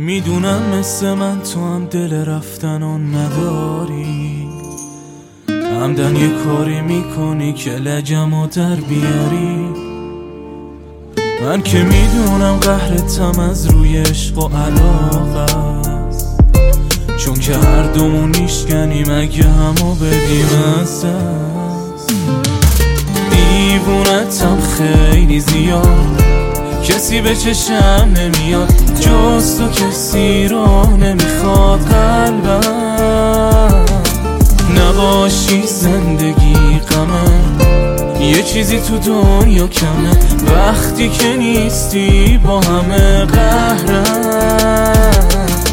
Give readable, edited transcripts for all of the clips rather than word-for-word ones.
میدونم مثل من تو هم دل رفتن و نداری، عمدن یه کاری میکنی که لجمو در بیاری. من که میدونم قهرتم از روی عشق و علاقه است، چون که هر دومون نیشکنیم اگه همو بدیم از دست. دیوونتم خیلی زیاد، کسی به چشم نمیاد جز تو، کسی رو نمیخواد قلبم. نباشی زندگی غمه، یه چیزی تو دنیا کمه، وقتی که نیستی با همه قهرم.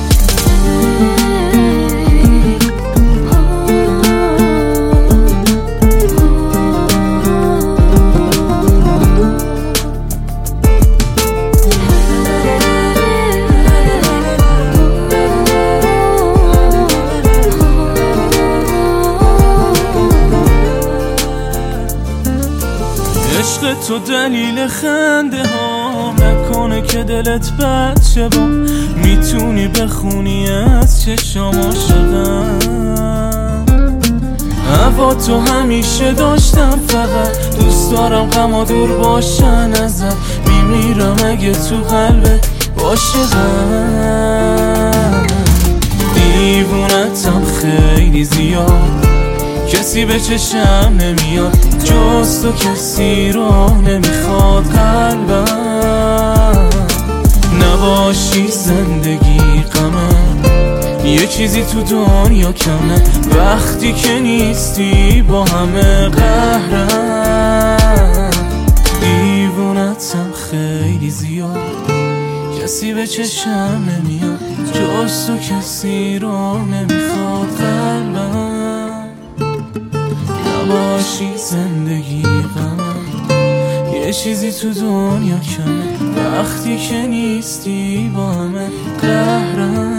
عشق تو دلیل خنده ها، نکنه که دلت بد شه با، میتونی بخونی از چشام عاشقم. هوا تو همیشه داشتم، فقط دوست دارم غما دور باشن ازم، میمیرم اگه تو قلبت باشه غم. دیوونتم خیلی زیاد، کسی به چشم نمیاد جز تو، کسی رو نمیخواد قلبم. نباشی زندگی غمه، یه چیزی تو دنیا کمه، وقتی که نیستی با همه قهرم. دیوونتم خیلی زیاد، کسی به چشم نمیاد جز تو، کسی رو نمیخواد قلبم. نباشی زندگی غمه، یه چیزی تو دنیا کمه، وقتی که نیستی با همه قهرم.